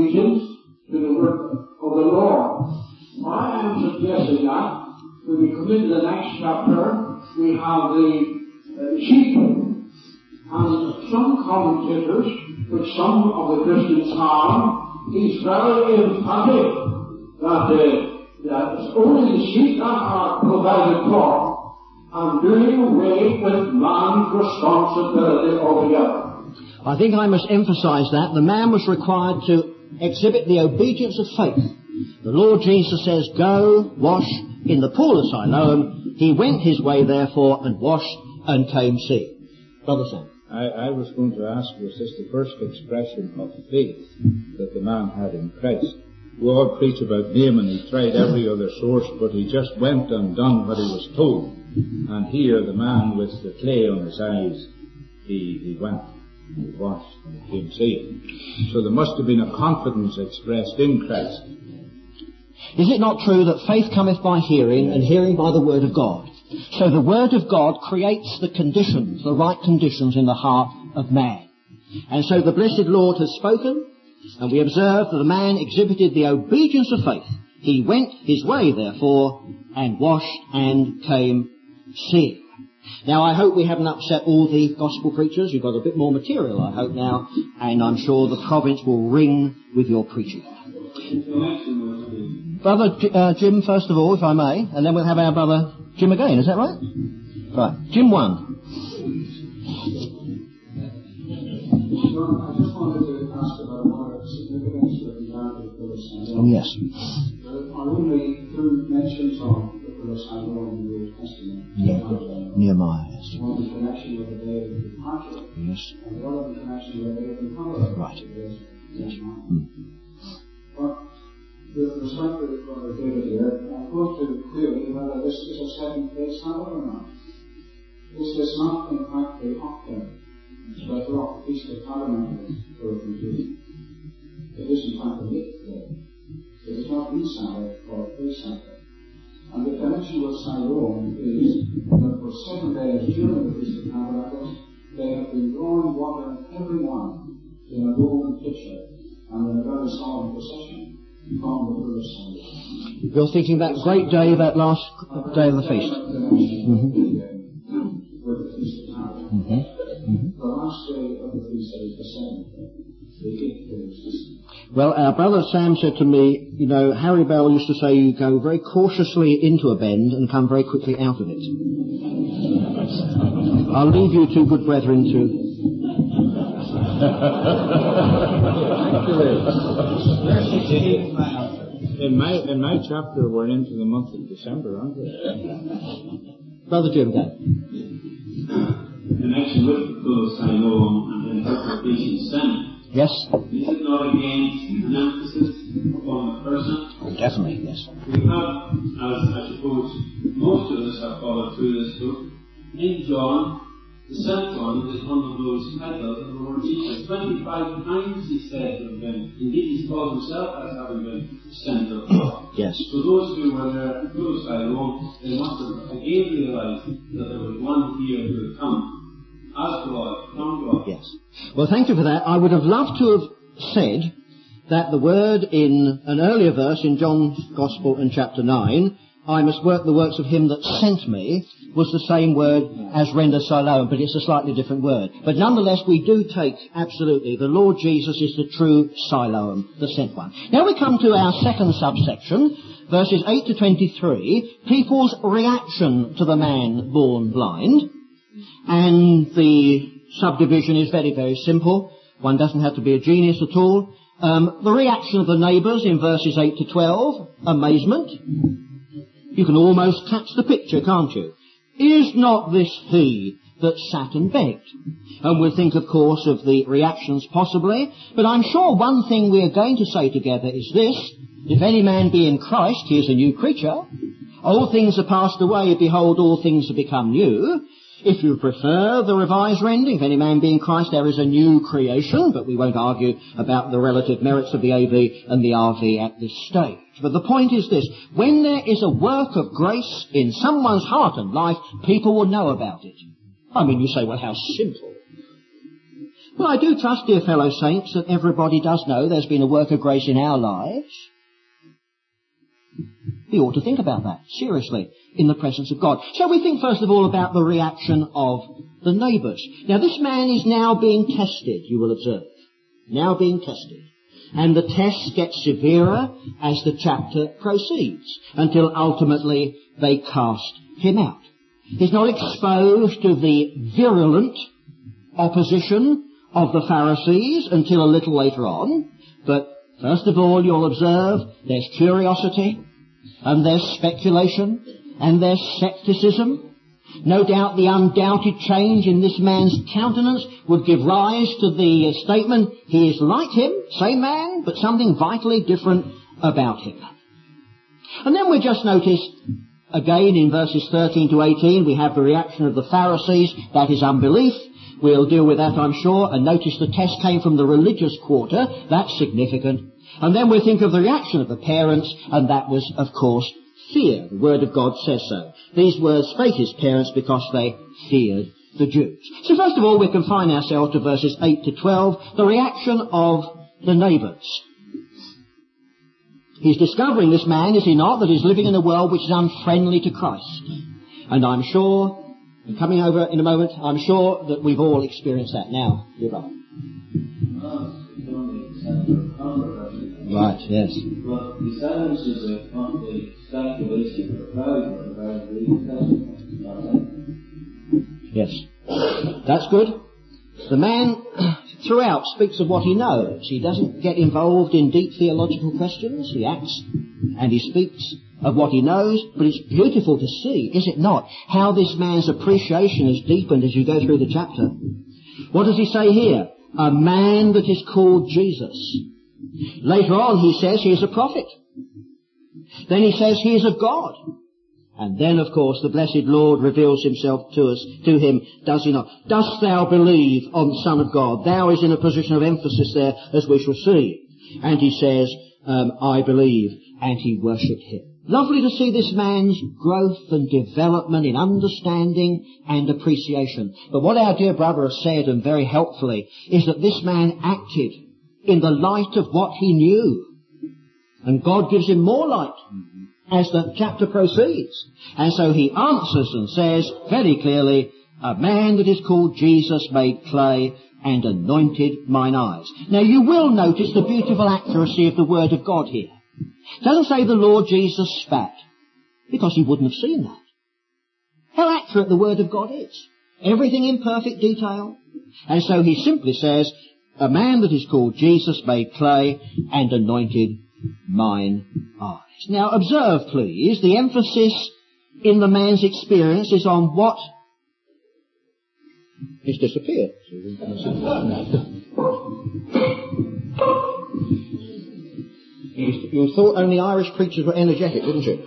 allegiance to the work of the Lord. I am suggesting that when we come into the next chapter, we have the sheep. And some commentators, which some of the Christians have, is very emphatic that it's only the sheep that are provided for, and doing away with man's responsibility altogether. I think I must emphasize that. The man was required to exhibit the obedience of faith. The Lord Jesus says, go, wash in the pool of Siloam. He went his way, therefore, and washed and came seeing. Brother Sam. I was going to ask, was this the first expression of faith that the man had in Christ? We all preach about Naaman, he tried every other source, but he just went and done what he was told. And here the man with the clay on his eyes, he went, and he washed, and he came seeing. So there must have been a confidence expressed in Christ. Is it not true that faith cometh by hearing, and hearing by the word of God? So the word of God creates the conditions, the right conditions in the heart of man. And so the blessed Lord has spoken, and we observe that the man exhibited the obedience of faith. He went his way, therefore, and washed and came seeing. Now, I hope we haven't upset all the gospel preachers. You've got a bit more material, I hope, now, and I'm sure the province will ring with your preaching. Brother Jim, first of all, if I may, and then we'll have our brother Jim again, is that right? Right. Jim 1. I just wanted to ask about what significance of the land of Philistine. Oh, yes. There are only two mentions of the Philistine in the Old Testament. Nehemiah, yes. One in connection with the day of departure. Yes. And the other in connection with the day of recovery. Right. Yes. But with respect to Brother David here, I'm going to clearly whether this is a second place hour or not. This is not, in fact, the octave, but the Feast of Tabernacles for conclusion. It is, in fact, the eighth day. It is not the Sabbath or a Sabbath. And the connection with Siloam is that for 7 days during the Feast of Tabernacles, they have been drawing water, every one, in a golden pitcher, and in a very solemn procession. You're thinking that great day, that last day of the feast. The last day of the feast is the 7th day. The 8th day. Well, our brother Sam said to me, you know, Harry Bell used to say you go very cautiously into a bend and come very quickly out of it. I'll leave you two good brethren to... In my chapter, we're into the month of December, aren't we? Brother Jim, go. In connection with the pool of Siloam and the interpretation sin, yes. Is it not again an emphasis upon the person? Oh, definitely, yes. We have, as I suppose most of us have followed through this book, in John, the sent one is one of those titles of the Lord Jesus. 25 times he said to have been, indeed he called himself as having been sent of God. Yes. So those who were there at Pool of Siloam, they must have again realized that there was one here who had come as God, from God. Yes. Well, thank you for that. I would have loved to have said that the word in an earlier verse in John's Gospel in chapter 9, I must work the works of him that sent me, was the same word as render Siloam, but it's a slightly different word. But nonetheless, we do take, absolutely, the Lord Jesus is the true Siloam, the sent one. Now we come to our second subsection, verses 8 to 23, people's reaction to the man born blind. And the subdivision is very, very simple. One doesn't have to be a genius at all. The reaction of the neighbours in verses 8 to 12, amazement. You can almost catch the picture, can't you? Is not this he that sat and begged? And we'll think, of course, of the reactions possibly, but I'm sure one thing we are going to say together is this: if any man be in Christ, he is a new creature. Old things are passed away, behold, all things have become new. If you prefer the revised rendering, if any man be in Christ, there is a new creation, but we won't argue about the relative merits of the AV and the RV at this stage. But the point is this: when there is a work of grace in someone's heart and life, people will know about it. I mean, you say, well, how simple. Well, I do trust, dear fellow saints, that everybody does know there's been a work of grace in our lives. We ought to think about that, seriously, in the presence of God. Shall we think first of all about the reaction of the neighbours? Now, this man is now being tested, you will observe. Now being tested. And the test gets severer as the chapter proceeds, until ultimately they cast him out. He's not exposed to the virulent opposition of the Pharisees until a little later on, but first of all you'll observe there's curiosity, and there's speculation, and there's scepticism. No doubt the undoubted change in this man's countenance would give rise to the statement, he is like him, same man, but something vitally different about him. And then we just notice, again in verses 13 to 18, we have the reaction of the Pharisees, that is unbelief. We'll deal with that, I'm sure, and notice the test came from the religious quarter, that's significant. And then we think of the reaction of the parents, and that was, of course, fear. The Word of God says so. These words spake his parents because they feared the Jews. So first of all, we confine ourselves to verses 8 to 12, the reaction of the neighbours. He's discovering, this man, is he not, that he's living in a world which is unfriendly to Christ. And I'm sure, coming over in a moment, I'm sure that we've all experienced that now, dear brother. Right, yes. But the silence is a complete speculation of Yes. That's good. The man throughout speaks of what he knows. He doesn't get involved in deep theological questions. He acts and he speaks of what he knows, but it's beautiful to see, is it not, how this man's appreciation is deepened as you go through the chapter. What does he say here? A man that is called Jesus. Later on he says he is a prophet. Then he says he is of God. And then, of course, the blessed Lord reveals himself to us, to him, does he not? Dost thou believe on the Son of God? Thou is in a position of emphasis there, as we shall see. And he says, I believe, and he worshipped him. Lovely to see this man's growth and development in understanding and appreciation. But what our dear brother has said, and very helpfully, is that this man acted in the light of what he knew. And God gives him more light as the chapter proceeds. And so he answers and says very clearly, a man that is called Jesus made clay and anointed mine eyes. Now you will notice the beautiful accuracy of the Word of God here. It doesn't say the Lord Jesus spat, because he wouldn't have seen that. How accurate the Word of God is. Everything in perfect detail. And so he simply says, a man that is called Jesus made clay and anointed mine eyes. Now observe, please, the emphasis in the man's experience is on what... It's disappeared. You thought only Irish preachers were energetic, didn't you?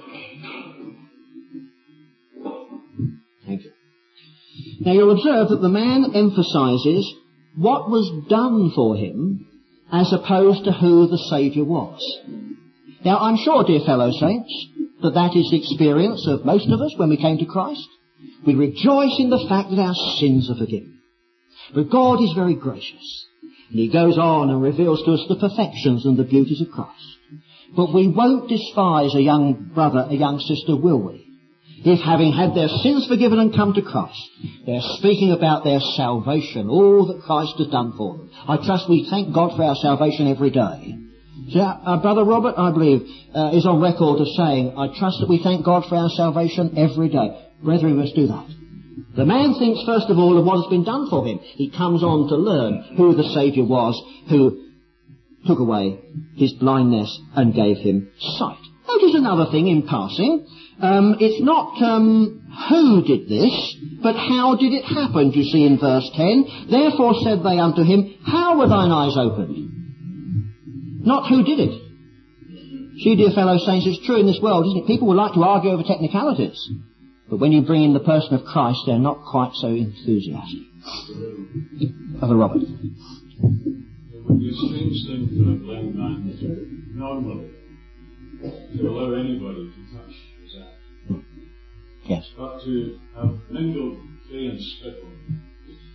Thank you. Now you'll observe that the man emphasises what was done for him as opposed to who the Saviour was. Now I'm sure, dear fellow saints, that that is the experience of most of us when we came to Christ. We rejoice in the fact that our sins are forgiven. But God is very gracious. And he goes on and reveals to us the perfections and the beauties of Christ. But we won't despise a young brother, a young sister, will we? If having had their sins forgiven and come to Christ, they're speaking about their salvation, all that Christ has done for them. I trust we thank God for our salvation every day. So Brother Robert, I believe, is on record as saying, I trust that we thank God for our salvation every day. Brethren, we must do that. The man thinks first of all of what has been done for him. He comes on to learn who the Saviour was, who took away his blindness and gave him sight. Notice another thing in passing. It's not who did this, but how did it happen, do you see in verse 10? Therefore said they unto him, how were thine eyes opened? Not who did it. See, dear fellow saints, it's true in this world, isn't it? People would like to argue over technicalities. But when you bring in the person of Christ, they're not quite so enthusiastic. Brother Robert. It would be a strange thing for a blind man to normally to allow anybody to touch his eye. Yes. But to have mingled clay and spittle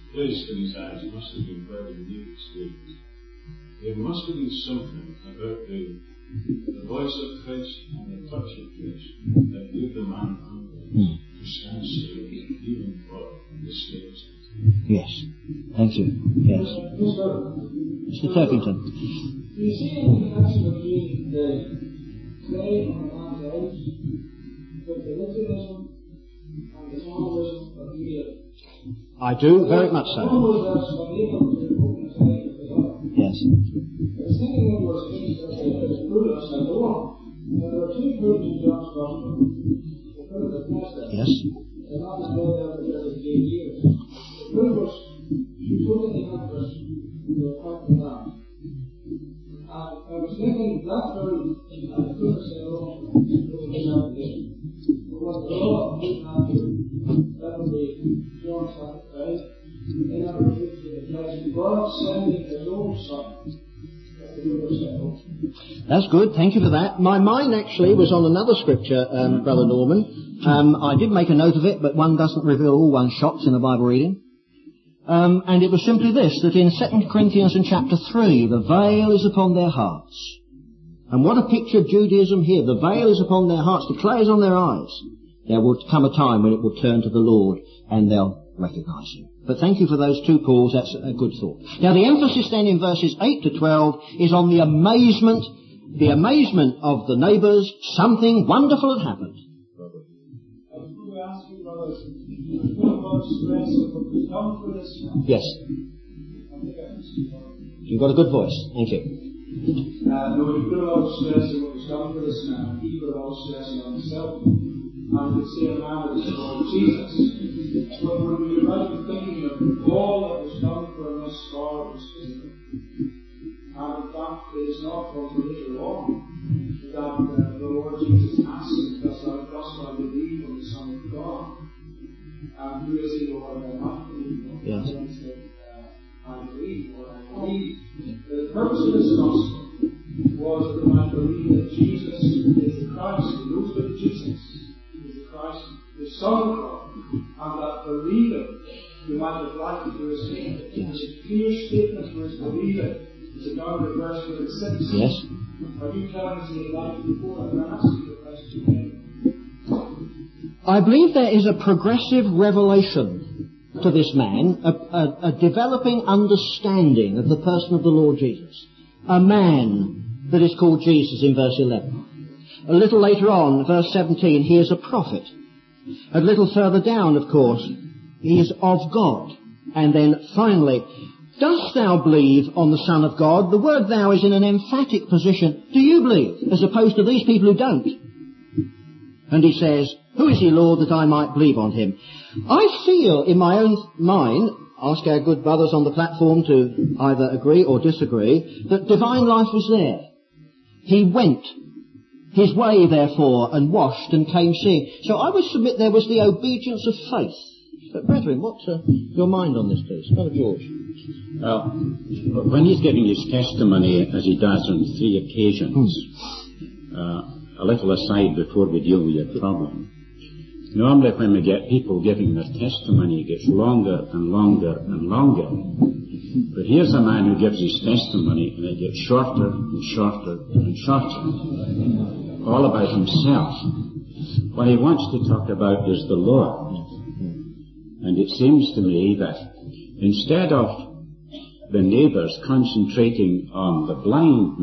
placed in his eyes must have been very unique experience. There must have been something about the voice of Christ and the touch of Christ that gave the man confidence to stand still even for the slaves. Yes. Thank you. Yes. Mr. Turkington. You see in connection between the claim on the man's eyes with the literalism and the symbolism of the I do, very much so. Yes. The second one was things that they put us and so on. There are two groups in John's Gospel. The first that passed that. Yes. They're not in there because of 8 years. The first was she put in the actress who were quite around. And I was thinking that very, and I could have said, oh, it was a salvation. But what the law did not do, that would be John's sacrifice. They never took to the place of God sending his own son. That's good, thank you for that. My mind actually was on another scripture, Brother Norman. I did make a note of it, but one doesn't reveal all one's shots in a Bible reading. And it was simply this, that in 2 Corinthians in chapter 3, the veil is upon their hearts. And what a picture of Judaism here. The veil is upon their hearts, the clay is on their eyes. There will come a time when it will turn to the Lord and they'll recognize him. But thank you for those two calls, that's a good thought. Now the emphasis then in verses 8 to 12 is on the amazement of the neighbours. Something wonderful had happened. I was going to ask you, brothers, what about stress of what was done for this man? Yes. You've got a good voice, thank you. No, we put a lot of stress on what was done for this man. He put a lot of stress on himself. And we see a man that is called Jesus. But when we might be thinking of all that was done for us for his physical, and in fact it is not completely wrong that the Lord Jesus asked him, dost thou believe on the Son of God? And who is he, Lord? I not believe. Yes. And he said, I believe, Lord, I believe. The purpose of this gospel was that they might believe that Jesus is the Christ, the Lord of Jesus. Christ, the Son of God, and that believer who might have life through his name. It's a clear statement for his believer. It's a down to verse 36. Yes. Are you telling us he had life before? I'm going to ask you the question again. I believe there is a progressive revelation to this man, a developing understanding of the person of the Lord Jesus. A man that is called Jesus in verse 11. A little later on, verse 17, he is a prophet. A little further down, of course, he is of God. And then finally, dost thou believe on the Son of God? The word thou is in an emphatic position. Do you believe? As opposed to these people who don't. And he says, who is he, Lord, that I might believe on him? I feel in my own mind, ask our good brothers on the platform to either agree or disagree, that divine life was there. He went his way, therefore, and washed and came seeing. So I would submit there was the obedience of faith. But brethren, what's your mind on this, please? Brother George. Well, when he's giving his testimony, as he does on 3 occasions, a little aside before we deal with your problem. Normally when we get people giving their testimony, it gets longer and longer and longer. But here's a man who gives his testimony and it gets shorter and shorter and shorter. All about himself. What he wants to talk about is the Lord. And it seems to me that instead of the neighbours concentrating on the blind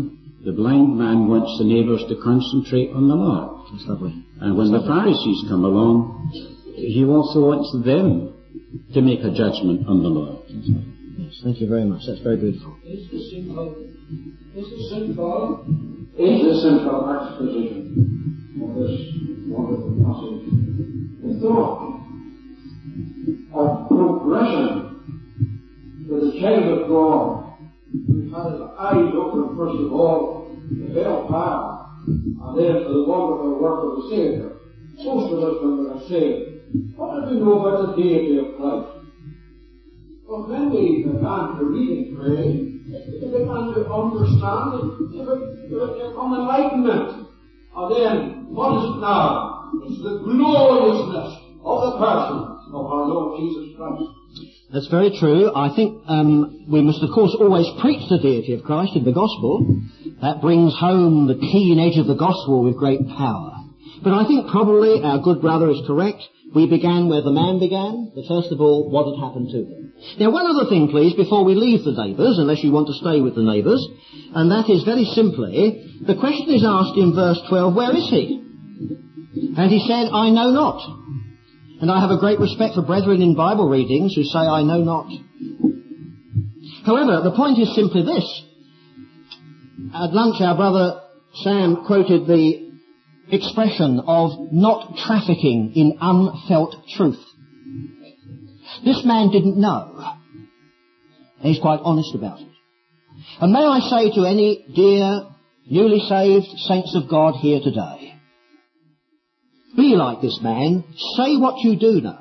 man wants the neighbours to concentrate on the Lord. That's lovely. And when the Pharisees come along, he also wants them to make a judgment on the Lord. Yes, thank you very much. That's very beautiful. Is the central exposition of this wonderful passage the thought of progression for the child of God who had his eyes open first of all to hell fire and then for the wonderful work of the Saviour. Most of us when we are saved, what do we know about the deity of Christ? But when we began to read and pray, we began to understand it on enlightenment. And then, what is it now? It's the gloriousness of the person of our Lord Jesus Christ. That's very true. I think we must, of course, always preach the deity of Christ in the gospel. That brings home the keen edge of the gospel with great power. But I think probably our good brother is correct. We began where the man began, but first of all, what had happened to him. Now, one other thing, please, before we leave the neighbours, unless you want to stay with the neighbours, and that is very simply, the question is asked in verse 12, where is he? And he said, I know not. And I have a great respect for brethren in Bible readings who say, I know not. However, the point is simply this. At lunch, our brother Sam quoted the expression of not trafficking in unfelt truth. This man didn't know. And he's quite honest about it. And may I say to any dear, newly saved saints of God here today, be like this man. Say what you do know.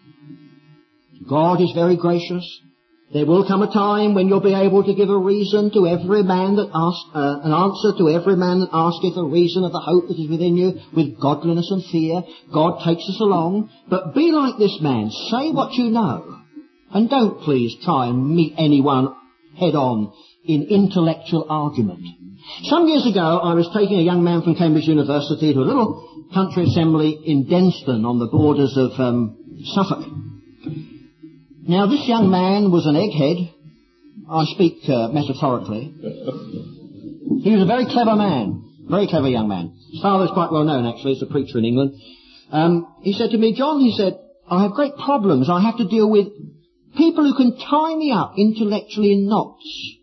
God is very gracious. There will come a time when you'll be able to give a reason to every man that asks, an answer to every man that asketh a reason of the hope that is within you with godliness and fear. God takes us along. But be like this man. Say what you know. And don't please try and meet anyone head on in intellectual argument. Some years ago, I was taking a young man from Cambridge University to a little country assembly in Denston on the borders of Suffolk. Now, this young man was an egghead. I speak metaphorically. He was a very clever man, very clever young man. His father's quite well known, actually, as a preacher in England. He said to me, John, he said, I have great problems. I have to deal with people who can tie me up intellectually in knots.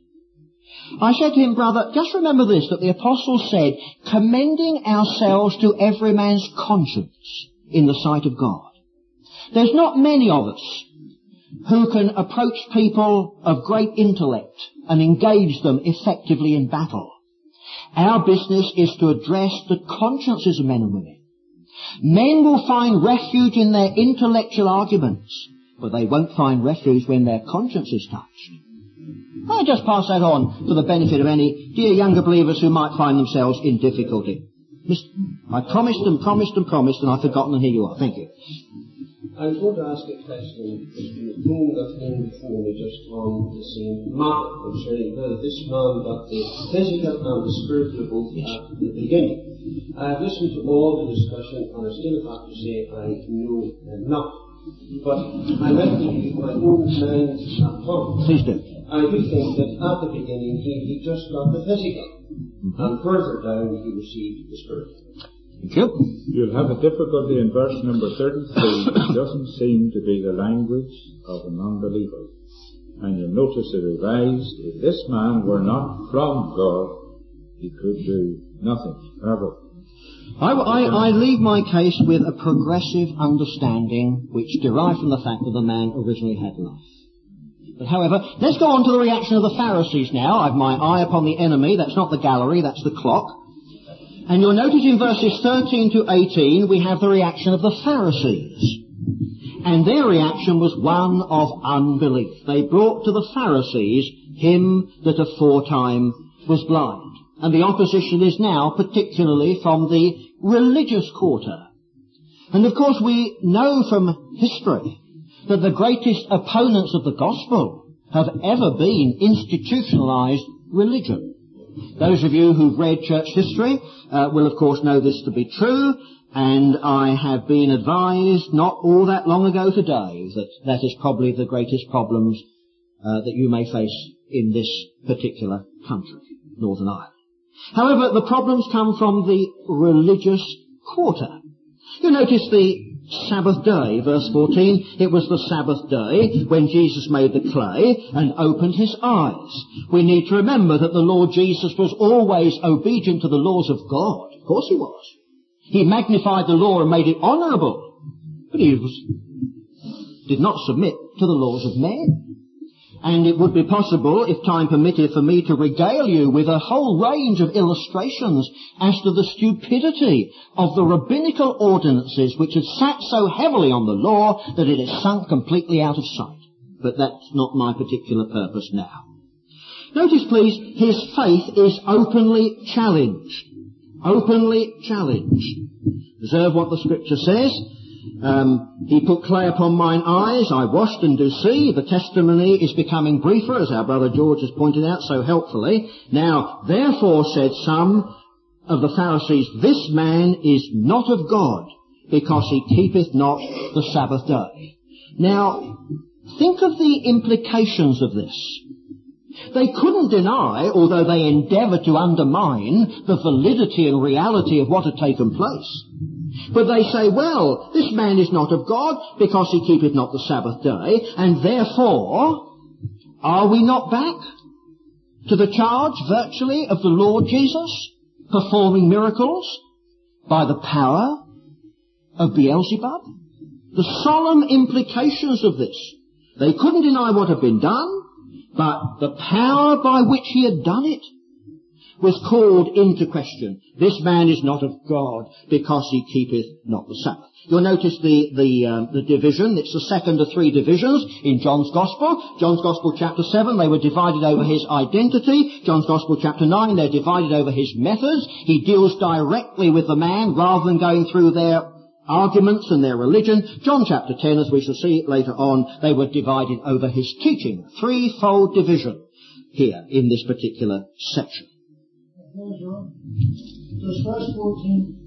I said to him, brother, just remember this, that the apostle said, commending ourselves to every man's conscience in the sight of God. There's not many of us who can approach people of great intellect and engage them effectively in battle. Our business is to address the consciences of men and women. Men will find refuge in their intellectual arguments, but they won't find refuge when their conscience is touched. I'll just pass that on for the benefit of any dear younger believers who might find themselves in difficulty. I promised and I've forgotten, and here you are. Thank you. I was going to ask a question. The thing that came before me just on the same matter concerning whether this man got the physical and the spiritual both at the beginning. I have listened to all the discussion and I still have to say I know not. But I let me use my own mind at home. Please do. I do think that at the beginning he just got the physical, and further down he received the spiritual. Thank you. You'll have a difficulty in verse number 33. It doesn't seem to be the language of an unbeliever. And you'll notice it revised, if this man were not from God, he could do nothing. However, I leave my case with a progressive understanding which derived from the fact that the man originally had life. But however, let's go on to the reaction of the Pharisees now. I've my eye upon the enemy. That's not the gallery, that's the clock. And you'll notice in verses 13 to 18 we have the reaction of the Pharisees. And their reaction was one of unbelief. They brought to the Pharisees him that aforetime was blind. And the opposition is now particularly from the religious quarter. And of course we know from history that the greatest opponents of the gospel have ever been institutionalized religion. Those of you who've read church history will of course know this to be true, and I have been advised not all that long ago today that that is probably the greatest problems that you may face in this particular country, Northern Ireland. However, the problems come from the religious quarter. You notice the Sabbath day, verse 14, it was the Sabbath day when Jesus made the clay and opened his eyes. We need to remember that the Lord Jesus was always obedient to the laws of God. Of course he was. He magnified the law and made it honourable. But he did not submit to the laws of men. And it would be possible, if time permitted, for me to regale you with a whole range of illustrations as to the stupidity of the rabbinical ordinances which had sat so heavily on the law that it has sunk completely out of sight. But that's not my particular purpose now. Notice, please, his faith is openly challenged. Openly challenged. Observe what the Scripture says. He put clay upon mine eyes, I washed and do see. The testimony is becoming briefer, as our brother George has pointed out so helpfully. Now, therefore, said some of the Pharisees, this man is not of God, because he keepeth not the Sabbath day. Now, think of the implications of this. They couldn't deny, although they endeavoured to undermine, the validity and reality of what had taken place. But they say, well, this man is not of God, because he keepeth not the Sabbath day, and therefore, are we not back to the charge, virtually, of the Lord Jesus performing miracles by the power of Beelzebub? The solemn implications of this. They couldn't deny what had been done, but the power by which he had done it was called into question. This man is not of God, because he keepeth not the Sabbath. You'll notice the division. It's the second of three divisions in John's Gospel. John's Gospel chapter 7, they were divided over his identity. John's Gospel chapter 9, they're divided over his methods. He deals directly with the man rather than going through their arguments and their religion. John chapter 10, as we shall see later on, they were divided over his teaching. Threefold division here in this particular section. Does verse 14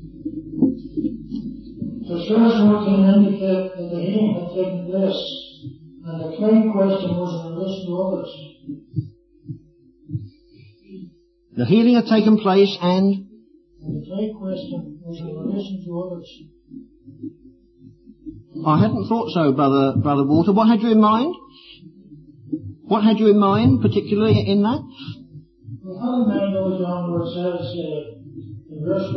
indicate that the healing had taken place and the clay question was in relation to others? The healing had taken place and the clay question was in relation to others. I hadn't thought so, Brother Walter. What had you in mind? What had you in mind, particularly in that? Well, how the man goes down where it says in verse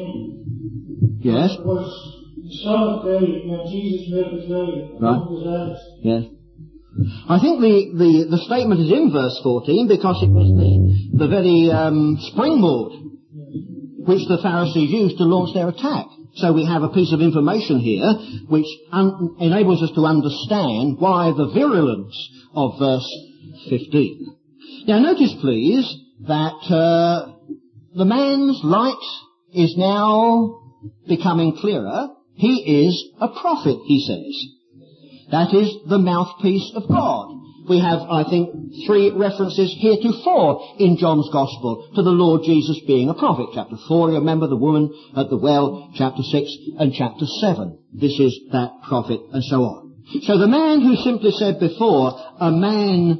14. Yes. It was the Sabbath day when Jesus made the clay. Right. Yes. I think the statement is in verse 14 because it was the very springboard which the Pharisees used to launch their attack. So we have a piece of information here which enables us to understand why the virulence of verse 15. Now notice please that the man's light is now becoming clearer. He is a prophet, he says. That is the mouthpiece of God. We have, I think, 3 references heretofore in John's Gospel to the Lord Jesus being a prophet. Chapter 4, you remember the woman at the well, chapter 6 and chapter 7. This is that prophet and so on. So the man who simply said before, a man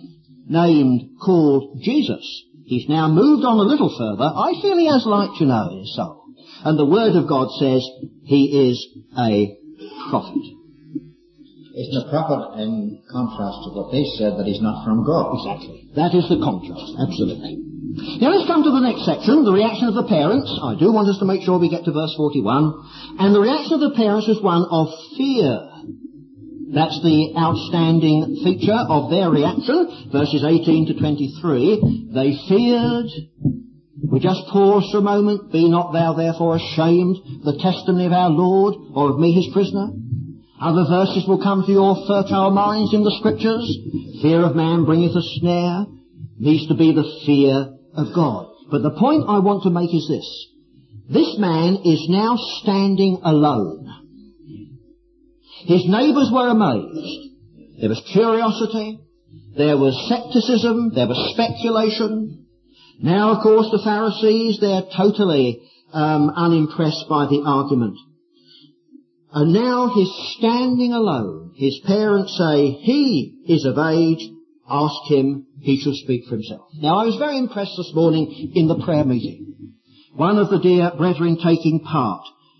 called Jesus, he's now moved on a little further. I feel he has light, you know, in his soul. And the Word of God says he is a prophet. Isn't a prophet in contrast to what they said that he's not from God? Exactly. That is the contrast. Absolutely. Now let's come to the next section, the reaction of the parents. I do want us to make sure we get to verse 41. And the reaction of the parents is one of fear. That's the outstanding feature of their reaction. Verses 18 to 23. They feared. We just pause for a moment. Be not thou therefore ashamed of the testimony of our Lord, or of me his prisoner. Other verses will come to your fertile minds in the Scriptures. Fear of man bringeth a snare. Needs to be the fear of God. But the point I want to make is this. This man is now standing alone. His neighbours were amazed. There was curiosity. There was scepticism. There was speculation. Now, of course, the Pharisees, they're totally unimpressed by the argument. And now he's standing alone. His parents say, he is of age, ask him, he shall speak for himself. Now I was very impressed this morning in the prayer meeting. One of the dear brethren taking part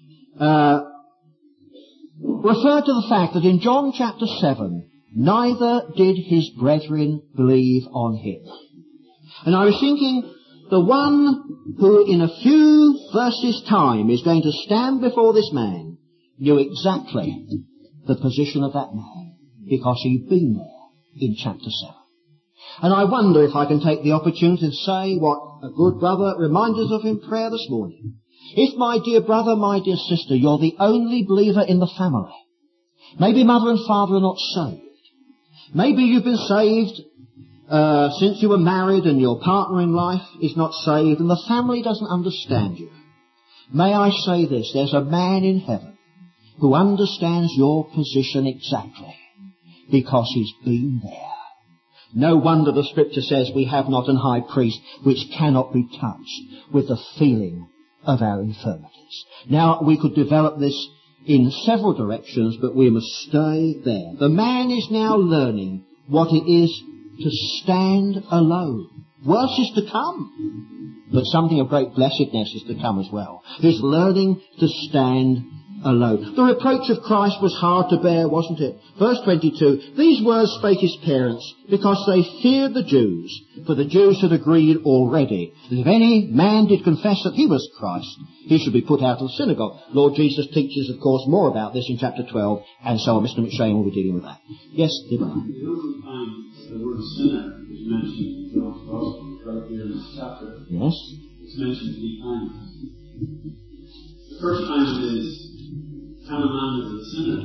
referred to the fact that in John chapter 7, neither did his brethren believe on him. And I was thinking, the one who in a few verses' time is going to stand before this man knew exactly the position of that man, because he'd been there in chapter 7. And I wonder if I can take the opportunity to say what a good brother reminded us of in prayer this morning. If, my dear brother, my dear sister, you're the only believer in the family, maybe mother and father are not saved, maybe you've been saved since you were married and your partner in life is not saved and the family doesn't understand you, may I say this, there's a man in heaven who understands your position exactly, because he's been there. No wonder the Scripture says we have not an high priest which cannot be touched with the feeling of our infirmities. Now, we could develop this in several directions, but we must stay there. The man is now learning what it is to stand alone. Worse is to come, but something of great blessedness is to come as well. He's learning to stand alone. The reproach of Christ was hard to bear, wasn't it? Verse 22, these words spake his parents because they feared the Jews, for the Jews had agreed already that if any man did confess that he was Christ, he should be put out of the synagogue. Lord Jesus teaches, of course, more about this in chapter 12, and so Mr. McShane will be dealing with that. Yes, dear brother. The only time the word sinner is mentioned in John's Gospel, right here in this chapter. Yes. It's mentioned 3 times. The first time it is, can a man is a sinner?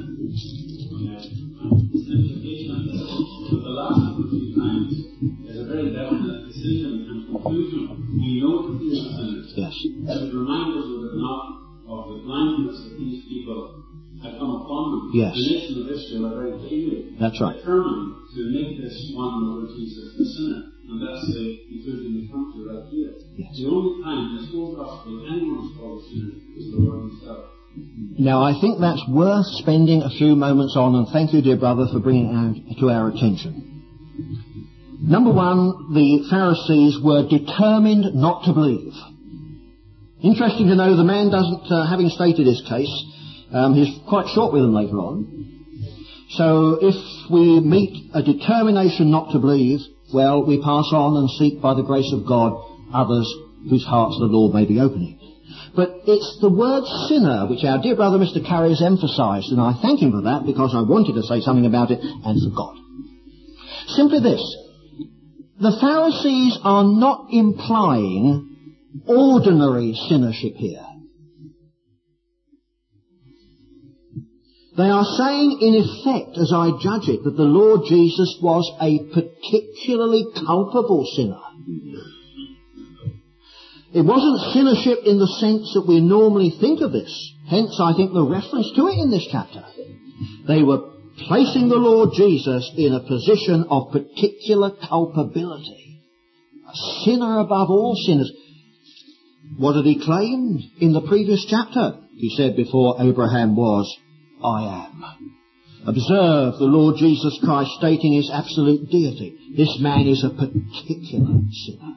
Simplification of this. But the last of the 3 times is a very definite decision and conclusion. We know that these are sinners. Yes. It would remind us, would it not, of the blindness that these people had come upon them. Yes. The nation of Israel are very clearly determined to make this one Lord Jesus the sinner. And that's the conclusion we come to right here. Yes. The only time in this whole gospel anyone is called a sinner is the Lord himself. Now, I think that's worth spending a few moments on, and thank you, dear brother, for bringing it to our attention. Number one, the Pharisees were determined not to believe. Interesting to know the man doesn't, having stated his case, he's quite short with them later on. So if we meet a determination not to believe, well, we pass on and seek by the grace of God others whose hearts the Lord may be opening. But it's the word sinner which our dear brother Mr. Carey has emphasised, and I thank him for that because I wanted to say something about it and forgot. Simply this. The Pharisees are not implying ordinary sinnership here. They are saying, in effect, as I judge it, that the Lord Jesus was a particularly culpable sinner. It wasn't sinnership in the sense that we normally think of this. Hence, I think the reference to it in this chapter. They were placing the Lord Jesus in a position of particular culpability. A sinner above all sinners. What did he claim in the previous chapter? He said, before Abraham was, I am. Observe the Lord Jesus Christ stating his absolute deity. This man is a particular sinner.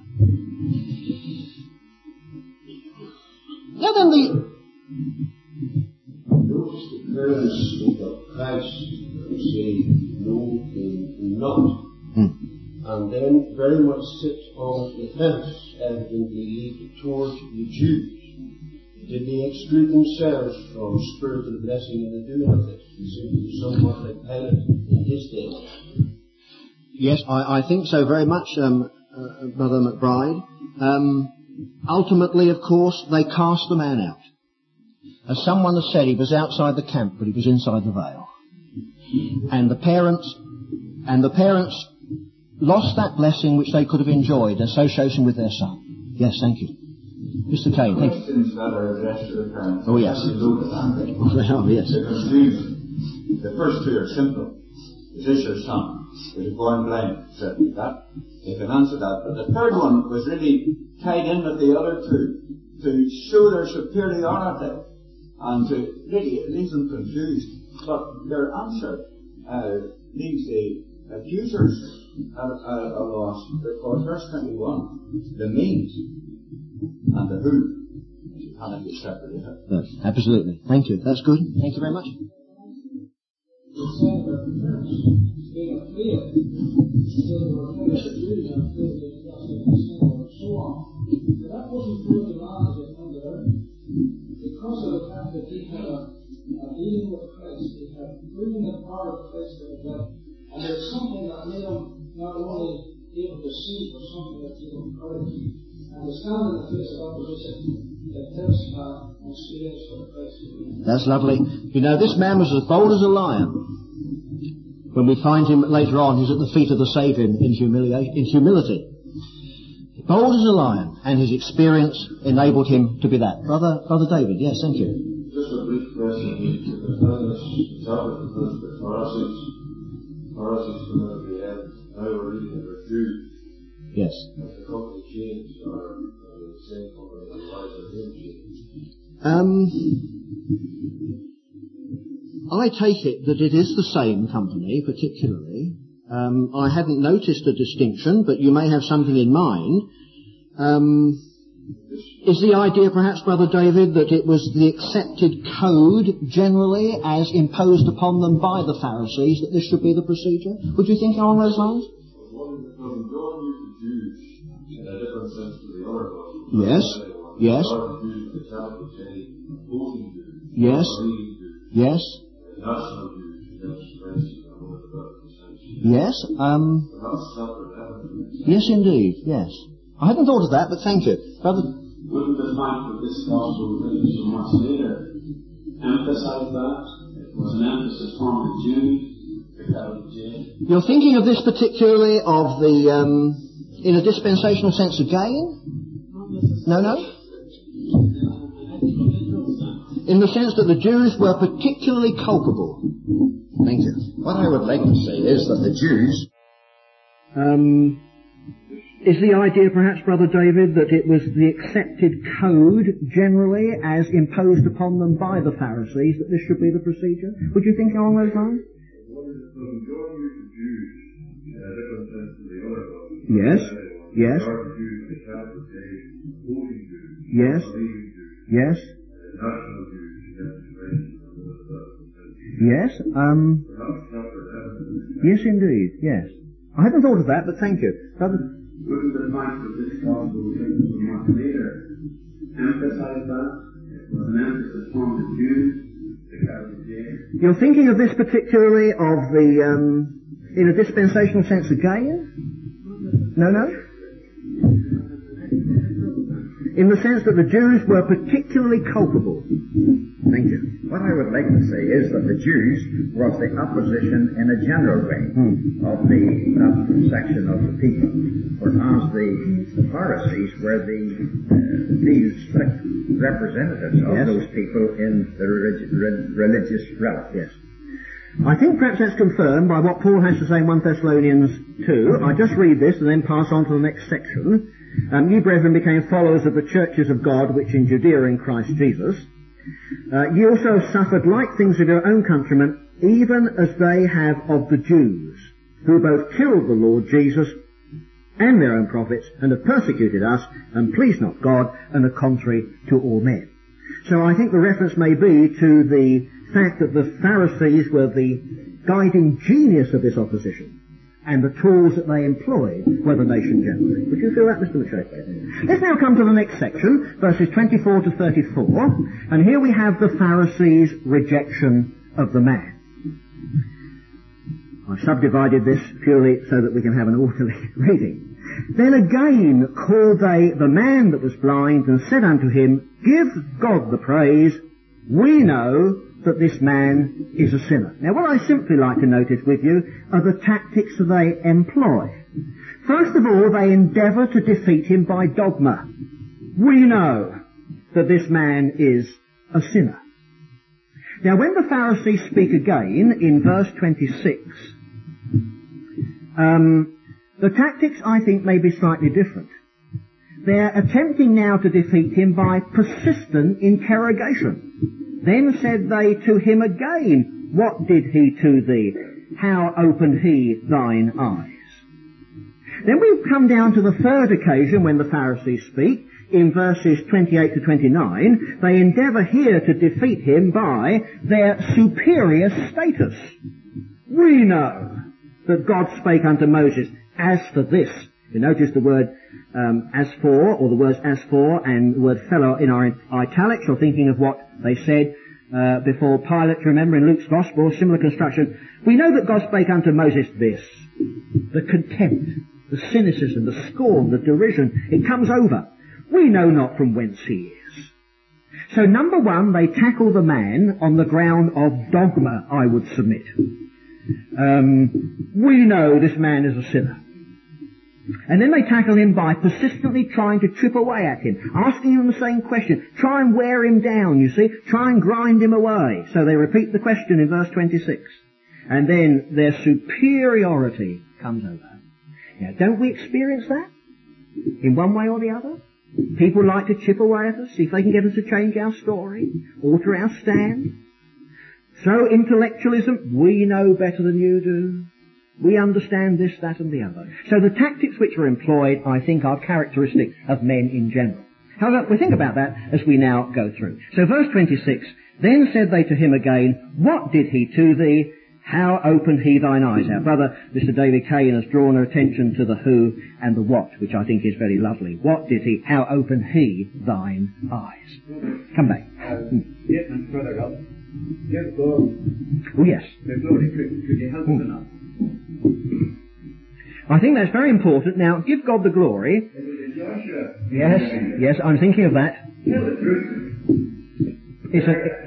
Now then Notice the parents speak of Christ and say no and not. And then very much sit on the fence, evidently towards the Jews. Did they exclude themselves from spiritual blessing in the doing of it? Somewhat like Pilate in his day. Yes, I think so very much, Brother McBride. Ultimately, of course, they cast the man out. As someone has said, he was outside the camp, but he was inside the veil. And the parents lost that blessing which they could have enjoyed, association with their son. Yes, thank you. Mr. Kane, thank you. Questions that are addressed to the parents. Oh, yes. Oh, yes. The confusion. The first 2 are simple. Is this your son? Was he born blind? Certainly that. They can answer that. But the third one was really tied in with the other 2 to show their superiority and to really leave them confused. But their answer leaves the accusers at a loss, because verse 21, the means and the who cannot be separated. Absolutely. Thank you. That's good. Thank you very much. That wasn't true of the lives of on the earth. Because of the fact that he had a dealing with Christ, he had bringing the power of Christ to the death. And there's something that made him not only able to see, but something that gave him courage. And to stand in the face of opposition that testified and experience for Christ. That's lovely. You know, this man was as bold as a lion. When we find him later on, he's at the feet of the Saviour in humility. Bold as a lion, and his experience enabled him to be that. Brother David, yes, thank you. Just a brief question. interpreted as the Pharisees come out of the end. Now we're reading about Jews. Yes. Has the company changed, or the same company, or why is their name changed? I take it that it is the same company, particularly. I hadn't noticed a distinction, but you may have something in mind. Is the idea perhaps, Brother David, that it was the accepted code generally as imposed upon them by the Pharisees that this should be the procedure? Would you think along those lines? John used the Jews in a different sense to the other ones. Yes, yes. Yes, yes. National Jews against French and all of that sense. Yes, yes indeed, yes. I hadn't thought of that, but thank you. Brother... Wouldn't the fact that this gospel was written so much later emphasize that? It was an emphasis on the Jews, the Catholic Church. You're thinking of this particularly of the, in a dispensational sense again? No? In the sense that the Jews were particularly culpable. Thank you. What I would like to say is that the Jews... Is the idea perhaps, Brother David, that it was the accepted code generally as imposed upon them by the Pharisees that this should be the procedure? Would you think along those lines? Yes, yes. Yes, yes. Yes, yes indeed, yes. I hadn't thought of that, but thank you. Brother... Wouldn't the fact that this gospel was written so much later emphasize that? It was an emphasis on the Jews, the Catholic Church. You're thinking of this particularly of the, in a dispensational sense again? No? In the sense that the Jews were particularly culpable. Thank you. What I would like to say is that the Jews was the opposition in a general way of that section of the people, whereas the Pharisees were these representatives of those people in the religious realm. Yes. I think perhaps that's confirmed by what Paul has to say in 1 Thessalonians 2. I just read this and then pass on to the next section. Ye brethren became followers of the churches of God which in Judea are in Christ Jesus. Ye also have suffered like things of your own countrymen, even as they have of the Jews, who both killed the Lord Jesus and their own prophets, and have persecuted us, and pleased not God, and are contrary to all men. So I think the reference may be to the fact that the Pharisees were the guiding genius of this opposition, and the tools that they employed were the nation generally. Would you feel that, Mr. McShay? Let's now come to the next section, verses 24 to 34, and here we have the Pharisees' rejection of the man. I've subdivided this purely so that we can have an orderly reading. Then again called they the man that was blind, and said unto him, Give God the praise, we know that this man is a sinner. Now what I simply like to notice with you are the tactics that they employ. First of all, they endeavour to defeat him by dogma. We know that this man is a sinner. Now when the Pharisees speak again in verse 26, the tactics I think may be slightly different. They're attempting now to defeat him by persistent interrogation. Then said they to him again, What did he to thee? How opened he thine eyes? Then we come down to the third occasion when the Pharisees speak. In verses 28 to 29, they endeavour here to defeat him by their superior status. We know that God spake unto Moses, as for this. You notice the word as for, or the words as for, and the word fellow in our italics, or thinking of what they said before Pilate. Remember in Luke's Gospel, similar construction. We know that God spake unto Moses this. The contempt, the cynicism, the scorn, the derision, it comes over. We know not from whence he is. So number one, they tackle the man on the ground of dogma, I would submit. We know this man is a sinner. And then they tackle him by persistently trying to chip away at him, asking him the same question. Try and wear him down, you see. Try and grind him away. So they repeat the question in verse 26. And then their superiority comes over. Now, don't we experience that? In one way or the other? People like to chip away at us, see if they can get us to change our story, alter our stand. So intellectualism, we know better than you do. We understand this, that and the other. So the tactics which are employed, I think, are characteristic of men in general. However, we think about that as we now go through. So verse 26, then said they to him again, what did he to thee? How opened he thine eyes? Our brother, Mr. David Kane, has drawn our attention to the who and the what, which I think is very lovely. What did he, how opened he thine eyes? Come back. Statement further up. Give God Oh yes. the glory. Could you help us enough? I think that's very important. Now, give God the glory. Joshua. Yes, I'm thinking of that. Tell the truth. It's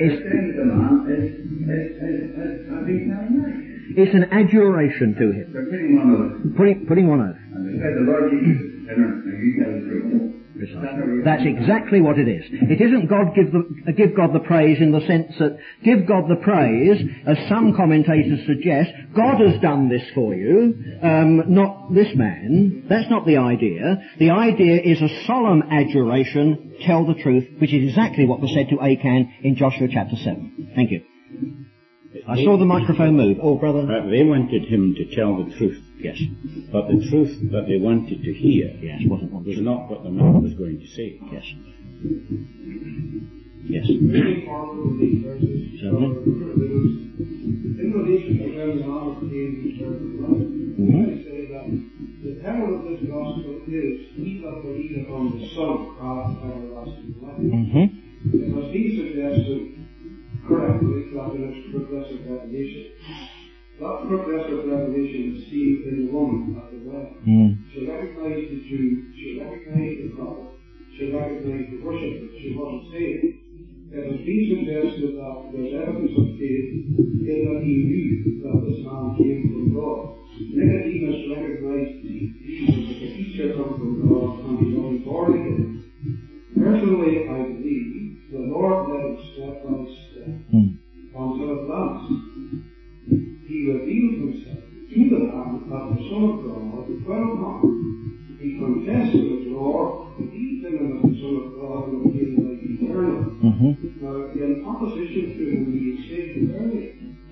an adjuration to him. They're putting one oath. Putting one oath. And they said the Lord Jesus is a sinner, and you tell the truth. That's exactly what it is. It isn't give God the praise in the sense that give God the praise, as some commentators suggest, God has done this for you, not this man. That's not the idea. The idea is a solemn adjuration, tell the truth, which is exactly what was said to Achan in Joshua chapter 7. Thank you. I saw the microphone move. Oh, brother. They wanted him to tell the truth. Yes. But the truth that they wanted to hear was not what the man was going to say. Yes. Yes. Really part of these verses. Certainly. In relation to where the honor came in terms of life, I say that the tenor of this gospel is, he that believeth on the Son hath everlasting life. And as he suggested correctly, that it is progressive revelation. That progressive revelation is seen in the woman at the well. She recognized the Jew, she recognized the prophet, she recognized the worshipper, she wasn't saved. It has been suggested that there's evidence of faith in that he knew that this man came from God. Nicodemus recognized Jesus as a teacher come from God and he's only born again. Personally, I believe the Lord led him step by step until at last he revealed himself to the man as the Son of God, well known. He confessed to the Lord, believed in him as the Son of God, and obtained life eternal. Now, in opposition to him, he stated earlier,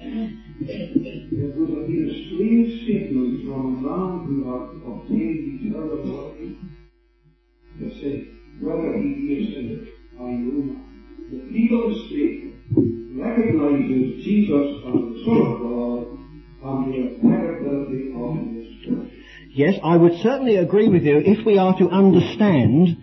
it would have been a strange statement from a man who had obtained eternal life to say, whether he be a sinner, I know not. The people of faith recognizes Jesus as the Son of God and the applicability of his church. Yes, I would certainly agree with you if we are to understand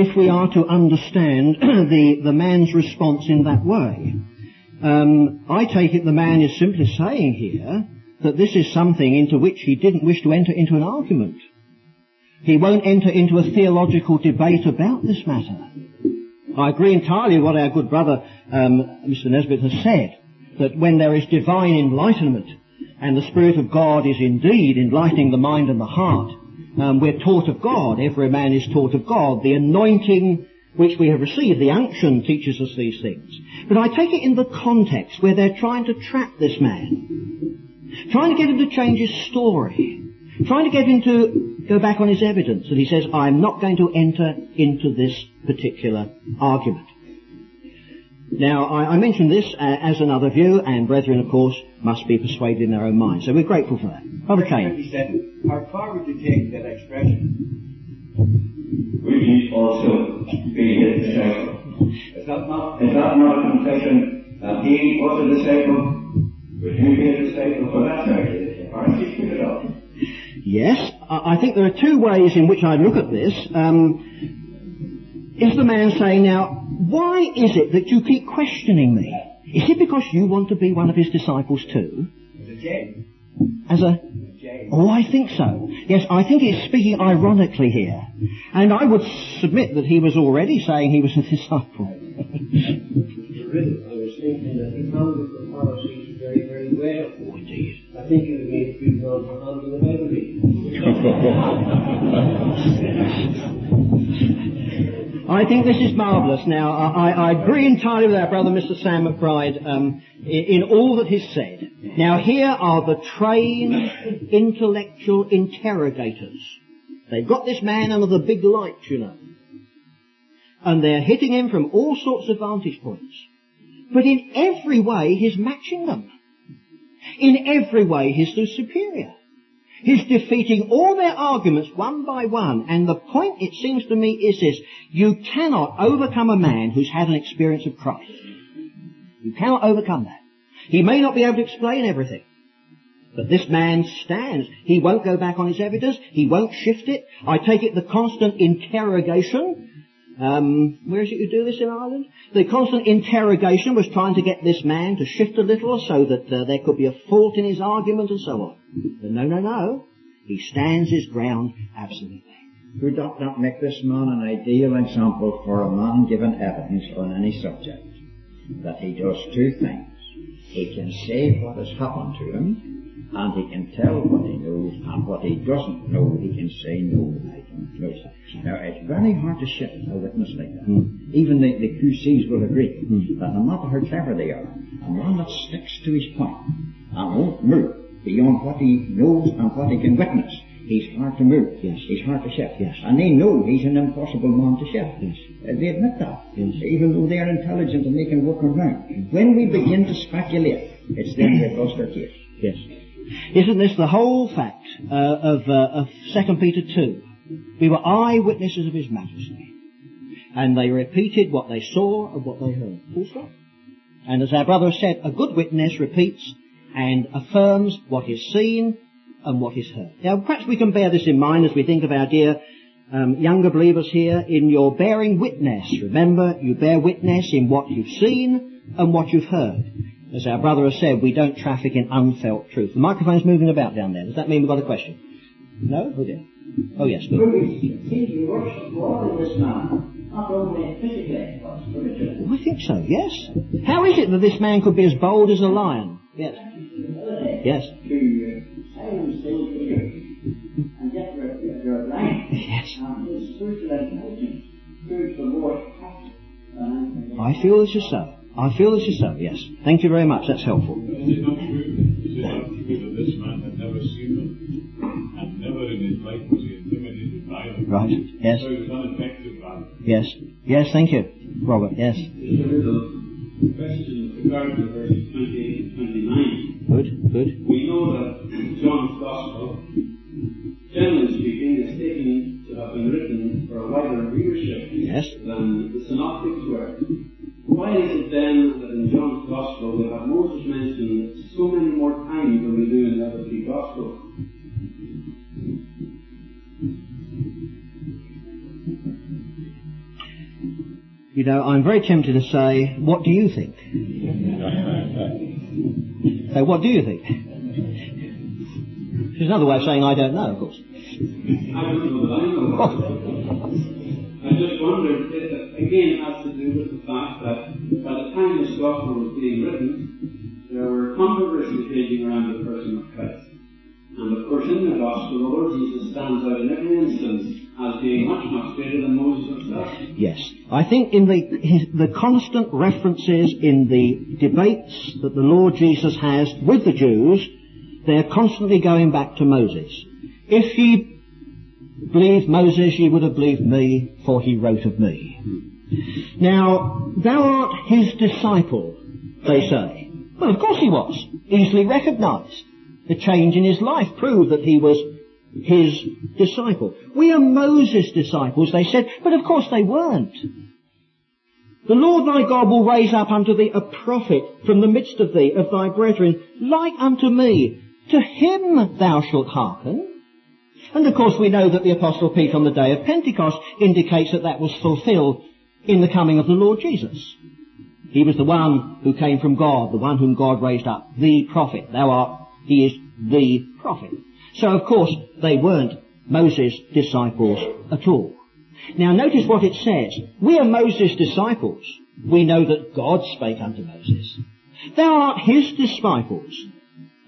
the man's response in that way. I take it the man is simply saying here that this is something into which he didn't wish to enter into an argument. He won't enter into a theological debate about this matter. I agree entirely with what our good brother, Mr. Nesbitt, has said, that when there is divine enlightenment, and the Spirit of God is indeed enlightening the mind and the heart, we're taught of God. Every man is taught of God. The anointing which we have received, the unction, teaches us these things. But I take it in the context where they're trying to trap this man, trying to get him to change his story, trying to get him to go back on his evidence. And he says, I'm not going to enter into this particular argument. Now, I mention this as another view, and brethren, of course, must be persuaded in their own minds. So we're grateful for that. Brother Kane. How far would you take that expression? Will ye also be his disciple? Is that not a confession that he was a disciple? Will you be a disciple for that sake? Aren't you pick it up? Yes, I think there are two ways in which I look at this. Is the man saying, now, why is it that you keep questioning me? Is it because you want to be one of his disciples too? Oh, I think so. Yes, I think he's speaking ironically here. And I would submit that he was already saying he was a disciple. I was thinking that he handled the Pharisees very, very well. Oh, indeed. I think it would be a good man for handling the Bible reading. I think this is marvellous. Now, I agree entirely with our brother Mr. Sam McBride in all that he's said. Now, here are the trained intellectual interrogators. They've got this man under the big light, you know. And they're hitting him from all sorts of vantage points. But in every way, he's matching them. In every way, he's the superior. He's defeating all their arguments one by one. And the point, it seems to me, is this. You cannot overcome a man who's had an experience of Christ. You cannot overcome that. He may not be able to explain everything. But this man stands. He won't go back on his evidence. He won't shift it. I take it the constant interrogation. Where is it you do this in Ireland? The constant interrogation was trying to get this man to shift a little so that there could be a fault in his argument and so on. But no. He stands his ground absolutely. Would that not make this man an ideal example for a man given evidence on any subject? That he does two things. He can say what has happened to him, and he can tell what he knows, and what he doesn't know, he can say, no, I don't know. Now, it's very hard to shift a witness like that. Even the QCs will agree that no matter how clever they are, a man that sticks to his point and won't move beyond what he knows and what he can witness, he's hard to move. Yes. He's hard to shift. Yes. And they know he's an impossible man to shift. Yes. They admit that. Yes. Even though they are intelligent and they can work around. When we begin to speculate, it's then they lost their case. Yes. Isn't this the whole fact of 2 Peter 2? We were eyewitnesses of His majesty. And they repeated what they saw and what they heard. Full stop. And as our brother said, a good witness repeats and affirms what is seen and what is heard. Now, perhaps we can bear this in mind as we think of our dear younger believers here in your bearing witness. Remember, you bear witness in what you've seen and what you've heard. As our brother has said, we don't traffic in unfelt truth. The microphone's moving about down there. Does that mean we've got a question? No? Oh dear. Oh yes, good. He worshipped God in this man, not only physically, but spiritually. Oh, I think so, yes. How is it that this man could be as bold as a lion? Yes. Yes. To silence those ears and get their life. Yes. And his spiritual intelligence proves the Lord's practice. I feel this is so. I feel this is so, yes. Thank you very much, that's helpful. Is it not true that this man had never seen them, and never in his life was he intimidated by them? Right, yes. So he was unaffected by them. Yes, yes, thank you, Robert, yes. There's a little question with regard to verses 28 and 29. Good. We know that John's Gospel, generally speaking, is taken to have been written for a wider readership than the Synoptics were. Why is it then that in John's Gospel we have Moses mentioned so many more times than we do in the other three Gospels? You know, I'm very tempted to say, what do you think? So what do you think? There's another way of saying I don't know, of course. I don't know that I know. I just wondered, again, it has to do with the fact that by the time this Gospel was being written, there were controversies raging around the person of Christ. And of course in the Gospel, the Lord Jesus stands out in every instance as being much, much greater than Moses himself. Yes. I think in the constant references in the debates that the Lord Jesus has with the Jews, they're constantly going back to Moses. If ye believed Moses, ye would have believed me, for he wrote of me. Now, thou art his disciple, they say. Well, of course he was. Easily recognised. The change in his life proved that he was his disciple. We are Moses' disciples, they said, but of course they weren't. The Lord thy God will raise up unto thee a prophet from the midst of thee, of thy brethren, like unto me. To him thou shalt hearken. And of course we know that the Apostle Peter on the day of Pentecost indicates that was fulfilled in the coming of the Lord Jesus. He was the one who came from God, the one whom God raised up, the prophet. He is the prophet. So of course they weren't Moses' disciples at all. Now notice what it says. We are Moses' disciples. We know that God spake unto Moses. Thou art his disciples.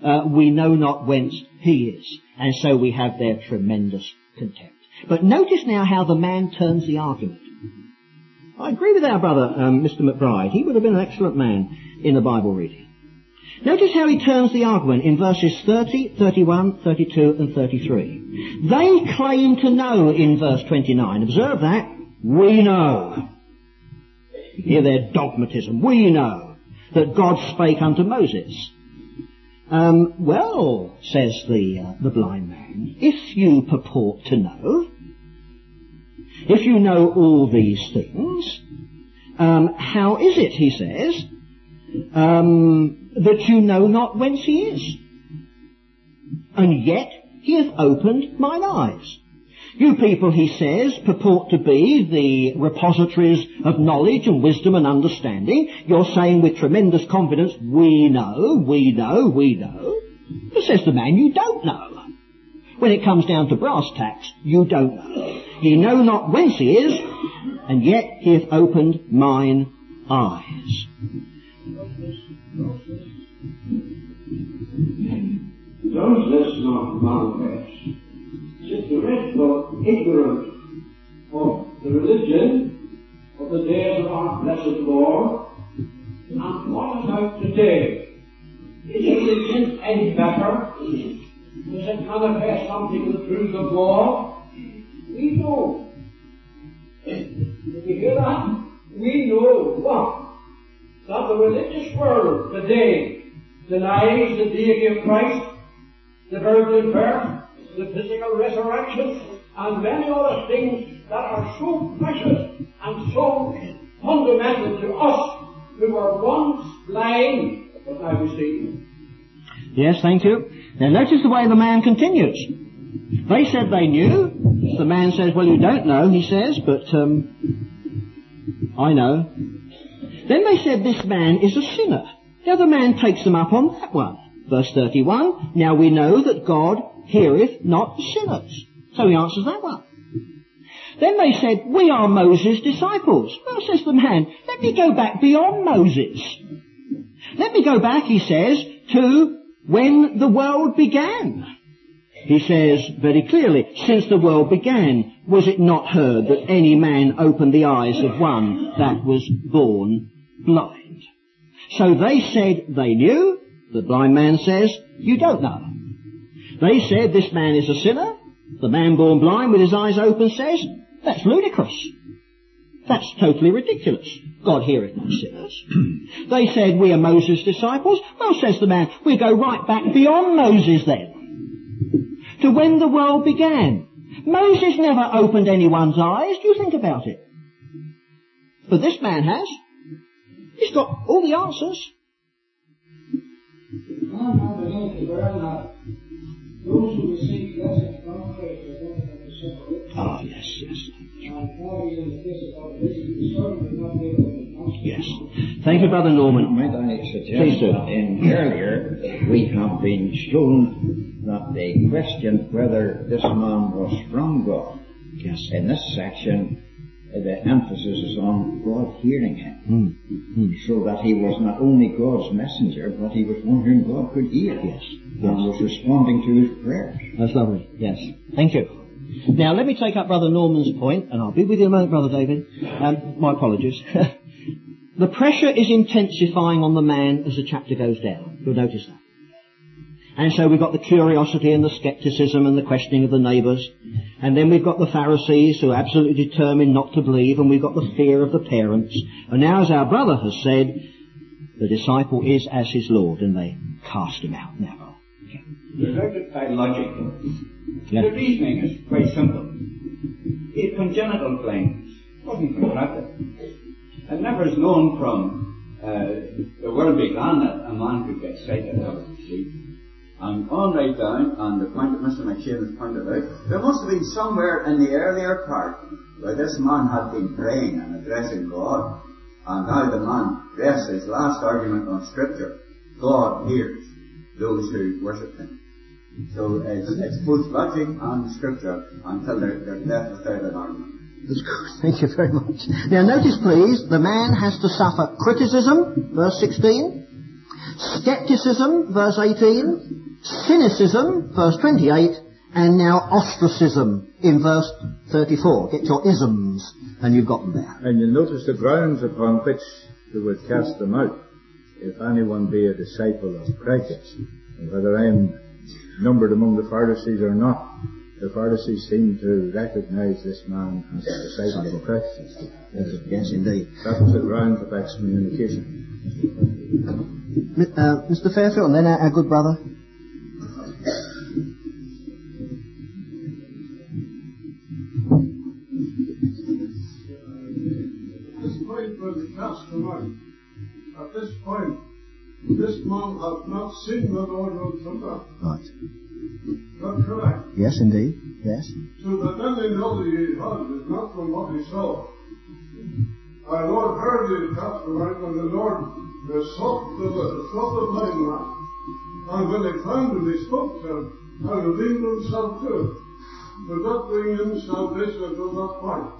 we know not whence he is. And so we have their tremendous contempt. But notice now how the man turns the argument. I agree with our brother, Mr. McBride. He would have been an excellent man in the Bible reading. Notice how he turns the argument in verses 30, 31, 32 and 33. They claim to know in verse 29. Observe that. We know. Hear their dogmatism. We know that God spake unto Moses. Well, says the blind man, if you purport to know, if you know all these things, how is it, he says, that you know not whence he is? And yet he hath opened mine eyes. You people, he says, purport to be the repositories of knowledge and wisdom and understanding. You're saying with tremendous confidence, we know, we know, we know. But says the man, you don't know. When it comes down to brass tacks, you don't know. Ye know not whence he is, and yet he hath opened mine eyes. Does this not manifest? Since the rest were ignorant of the religion of the days of our blessed Lord, and what about today? Is religion any better? Does it manifest something the truth of God? We know. Did you hear that? We know what? That the religious world today denies the deity of Christ, the virgin birth, the physical resurrection, and many other things that are so precious and so fundamental to us who were once blind, but now we see. Yes, thank you. Now notice the way the man continues. They said they knew. The man says, well, you don't know, he says, but I know. Then they said this man is a sinner. Now the man takes them up on that one. Verse 31, now we know that God heareth not sinners. So he answers that one. Then they said, we are Moses' disciples. Well, says the man, let me go back beyond Moses. Let me go back, he says, to when the world began. He says very clearly, since the world began, was it not heard that any man opened the eyes of one that was born blind? So they said they knew. The blind man says, you don't know. They said this man is a sinner. The man born blind with his eyes open says, that's ludicrous. That's totally ridiculous. God heareth not sinners. They said, we are Moses' disciples. Well, says the man, we go right back beyond Moses then, to when the world began. Moses never opened anyone's eyes. Do you think about it? But this man has. He's got all the answers. Ah, yes, yes. Yes. Thank you, Brother Norman. Might I suggest that in earlier we have been shown that the question whether this man was from God. Yes. In this section, the emphasis is on God hearing him. So that he was not only God's messenger, but he was one whom God could hear. Yes. And was responding to his prayers. That's lovely. Yes. Thank you. Now, let me take up Brother Norman's point, and I'll be with you in a moment, Brother David. My apologies. The pressure is intensifying on the man as the chapter goes down. You'll notice that. And so we've got the curiosity and the scepticism and the questioning of the neighbours. And then we've got the Pharisees who are absolutely determined not to believe, and we've got the fear of the parents. And now, as our brother has said, the disciple is as his Lord, and they cast him out. Now, Without it by logic, yeah. The reasoning is quite simple. A congenital blindness wasn't contracted. It never is known from the world began that a man could get sight out of the street. And on right down, and the point that Mr. McShane has pointed out, there must have been somewhere in the earlier part where this man had been praying and addressing God, and now the man rests his last argument on Scripture. God hears those who worship him. So it's both logic and Scripture until they're left without an argument. Thank you very much. Now notice please, the man has to suffer criticism, verse 16. Skepticism, verse 18. Cynicism, verse 28. And now ostracism in verse 34. Get your isms, and you've got them there. And you'll notice the grounds upon which they would cast them out. If anyone be a disciple of Christ, and whether I'm numbered among the Pharisees or not, the Pharisees seem to recognize this man as a disciple of Christ. Yes, indeed. That was the ground of excommunication. Mr. Fairfield, and then our good brother. Cast them out. At this point, this man hath not seen the Lord on Sabbath. Right. That's correct. Yes, indeed. Yes. So that any knowledge he had is not from what he saw. Our Lord heard he cast them out when the Lord sought the blind man. And when he found him, he spoke to him and revealed himself to him. But that bring him salvation to that point.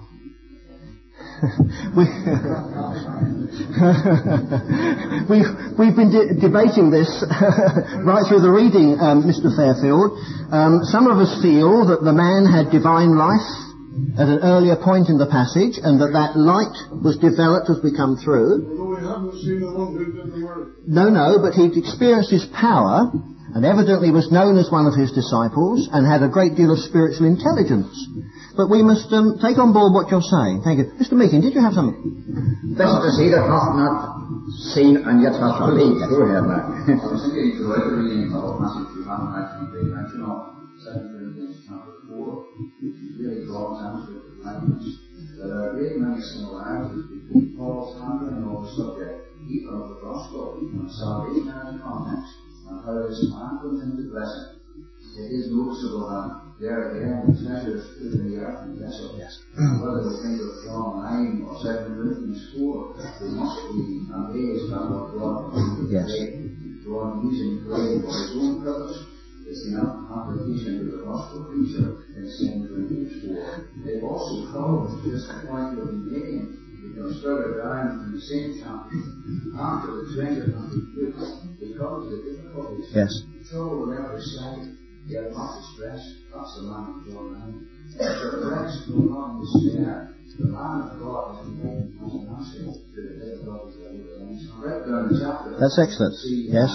We've been debating this right through the reading, Mr. Fairfield. Some of us feel that the man had divine life at an earlier point in the passage, and that light was developed as we come through. Although we haven't seen the one who did the work. No, but he'd experienced his power, and evidently was known as one of his disciples, and had a great deal of spiritual intelligence. But we must take on board what you're saying. Thank you. Mr. Meekin, did you have something? Blessed is he that hath not seen and yet hath believed. Go ahead, Mark. I was thinking throughout the reading of the passage we haven't actually made mention of, 2 Corinthians chapter 4, which really draws out the language. There are a great many similarities between Paul's handling of the subject, even of the gospel, and salvation in its context, and how this man comes into blessing. It is noticeable that there again the treasures put in the earthen vessel. Yes. Whether we think of John 9 or 2 Corinthians 4, we must be amazed at what God can do with clay. God using clay for his own purpose is the application to the gospel preacher in 2 Corinthians 4. It also follows just the point of the beginning, because further down in the same chapter, after the treasure has been put, because of the difficulties, trouble on every side, yet not distressed. That's the man of John 9. Perplexed, no not in despair. The man of God has been as an answer to the difficulties that he remains. Right down the chapter. That's excellent. Yes.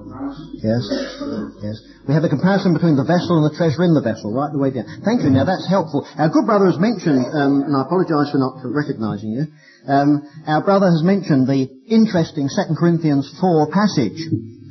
Yes. Yes. We have a comparison between the vessel and the treasure in the vessel, right the way down. Thank you. Now that's helpful. Our good brother has mentioned, and I apologise for not recognising you. Our brother has mentioned the interesting 2 Corinthians 4 passage.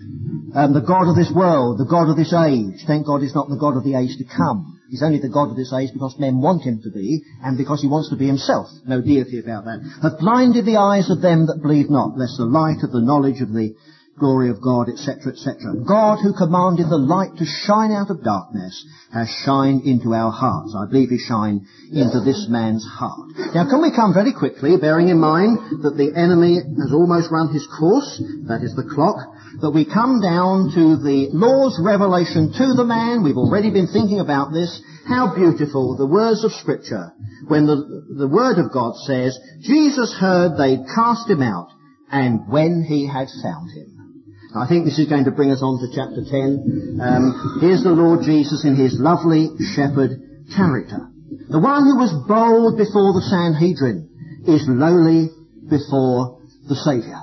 The God of this world, the God of this age. Thank God he's not the God of the age to come. He's only the God of this age because men want him to be, and because he wants to be himself. No deity about that. Hath blinded the eyes of them that believe not, lest the light of the knowledge of the glory of God, etc., etc. God, who commanded the light to shine out of darkness, has shined into our hearts. I believe he shined into this man's heart. Now, can we come very quickly, bearing in mind that the enemy has almost run his course, that is the clock, that we come down to the Lord's revelation to the man. We've already been thinking about this. How beautiful the words of Scripture, when the Word of God says, Jesus heard they cast him out, and when he had found him. I think this is going to bring us on to chapter 10. Here's the Lord Jesus in his lovely shepherd character. The one who was bold before the Sanhedrin is lowly before the Saviour.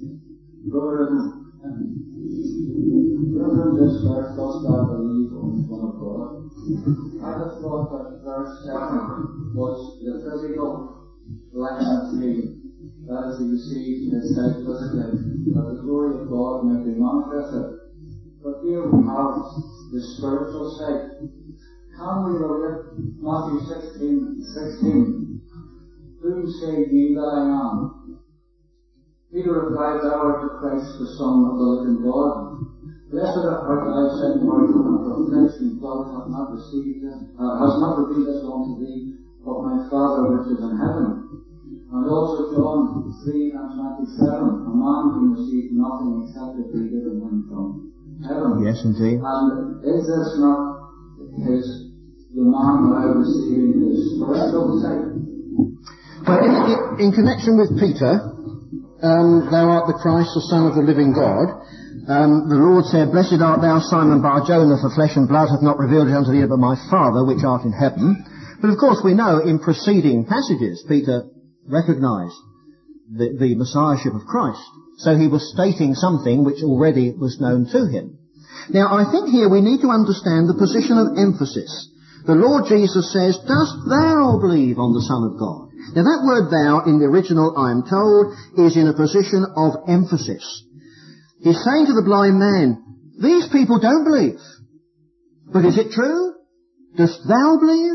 This verse does not believe on the Son of God. I have thought that verse 7 was the physical blessing of me. That is, he received in his sight physically, that the glory of God may be manifested. But here we have the spiritual sight. Can we relate Matthew 16:16? Whom say ye that I am? Peter replied, Thou art the Christ, the Son of the living God. Blessed art thou, Simon Barjona, for flesh and blood hath not received this, has not revealed this unto thee, but my Father which is in heaven. And also John 3:27, a man can receive nothing except it be given him from heaven. Yes, indeed. And is this not the man now receiving his spiritual sight? Well, in connection with Peter, thou art the Christ, the Son of the living God, The Lord said, "Blessed art thou, Simon Bar-Jonah, for flesh and blood hath not revealed it unto thee, but my Father which art in heaven." But of course we know in preceding passages Peter recognized the Messiahship of Christ. So he was stating something which already was known to him. Now I think here we need to understand the position of emphasis. The Lord Jesus says, "Dost thou believe on the Son of God?" Now that word "thou" in the original, I am told, is in a position of emphasis. He's saying to the blind man, these people don't believe. But is it true? Dost thou believe?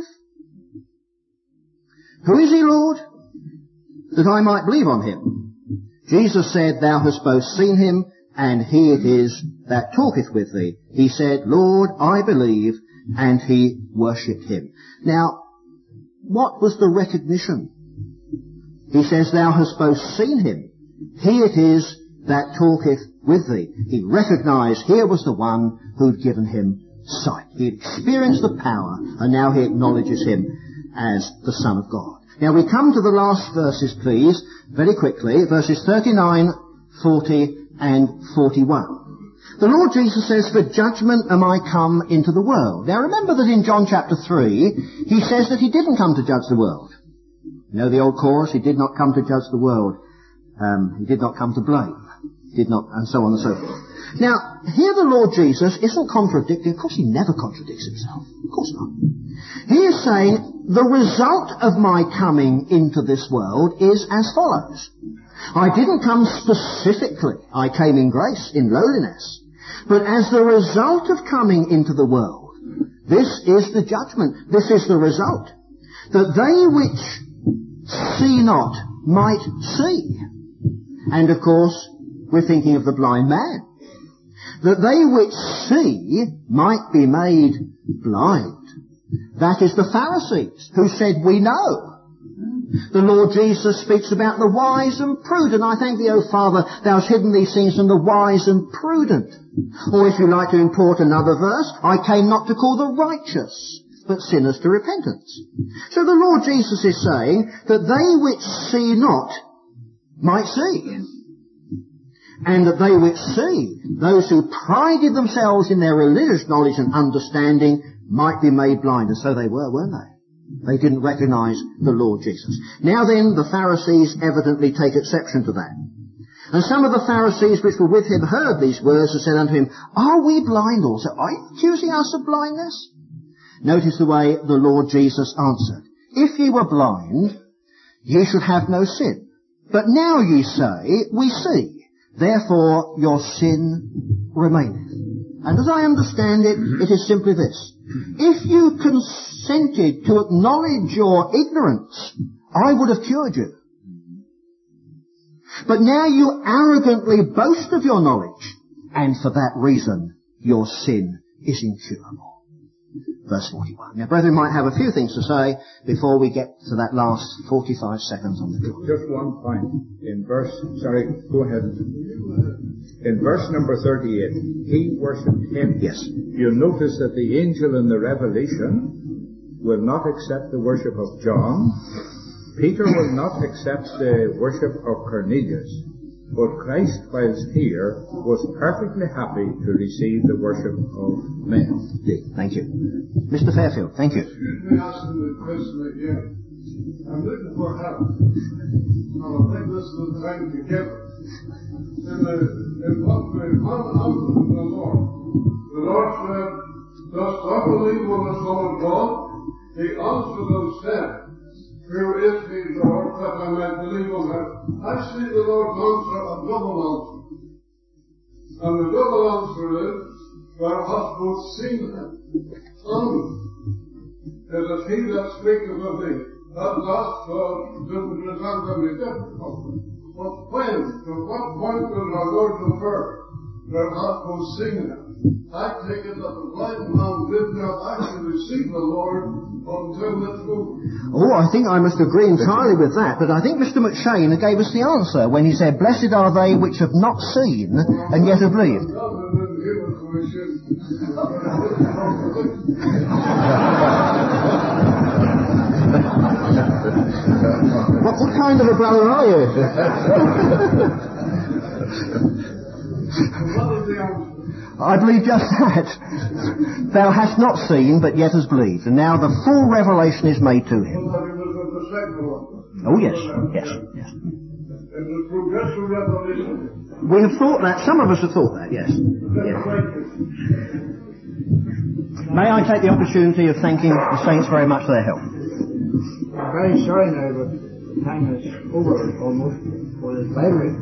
Who is he, Lord? That I might believe on him. Jesus said, "Thou hast both seen him, and he it is that talketh with thee." He said, "Lord, I believe," and he worshipped him. Now, what was the recognition? He says, "Thou hast both seen him. He it is that talketh with thee." He recognized here was the one who'd given him sight. He had experienced the power, and now he acknowledges him as the Son of God. Now we come to the last verses, please, very quickly, verses 39, 40, and 41. The Lord Jesus says, "For judgment am I come into the world." Now remember that in John chapter 3, he says that he didn't come to judge the world. You know the old chorus, he did not come to judge the world. He did not come to blame. Did not, and so on and so forth. Now, here the Lord Jesus isn't contradicting. Of course he never contradicts himself. Of course not. He is saying, the result of my coming into this world is as follows. I didn't come specifically. I came in grace, in lowliness. But as the result of coming into the world, this is the judgment. This is the result. That they which see not might see. And of course, we're thinking of the blind man. That they which see might be made blind. That is the Pharisees who said, "We know." The Lord Jesus speaks about the wise and prudent. "I thank thee, O Father, thou hast hidden these things from the wise and prudent." Or if you like to import another verse, "I came not to call the righteous, but sinners to repentance." So the Lord Jesus is saying that they which see not might see. And that they which see, those who prided themselves in their religious knowledge and understanding, might be made blind. And so they were, weren't they? They didn't recognize the Lord Jesus. Now then, the Pharisees evidently take exception to that. And some of the Pharisees which were with him heard these words and said unto him, "Are we blind also? Are you accusing us of blindness?" Notice the way the Lord Jesus answered. "If ye were blind, ye should have no sin. But now ye say, we see. Therefore your sin remaineth." And as I understand it, it is simply this. If you consented to acknowledge your ignorance, I would have cured you. But now you arrogantly boast of your knowledge, and for that reason your sin is incurable. Verse 41. Now, brethren might have a few things to say before we get to that last 45 seconds on the clock. Just one point. In verse number 38, he worshipped him. Yes. You'll notice that the angel in the Revelation will not accept the worship of John. Peter will not accept the worship of Cornelius. But Christ, whilst here, was perfectly happy to receive the worship of men. Thank you. Mr. Fairfield, thank you. Excuse me asking the question again. I'm looking for help. And I think this is the time to give it. In what way, one answer from the Lord said, "Dost thou believe on the Son of God?" He answered and said, "Who is he, Lord, that I might believe on him?" I see the Lord's answer a double answer. And the double answer is, "Thou hast both seen him, and it is he that speaketh of thee." That last didn't present any difficulty. But when, to what point does our Lord refer? Thou hast both seen him. I take it that the blind man did not actually see the Lord until this moment. Oh, I think I must agree entirely with that, but I think Mr. McShane gave us the answer when he said, "Blessed are they which have not seen and yet have believed." What kind of a brother are you? What is the I believe just that. Thou hast not seen, but yet hast believed. And now the full revelation is made to him. Oh, yes, yes, yes. And the progressive revelation. We have thought that. Some of us have thought that, yes. Yes. May I take the opportunity of thanking the saints very much for their help. I'm very sorry now, but time is over almost for this library.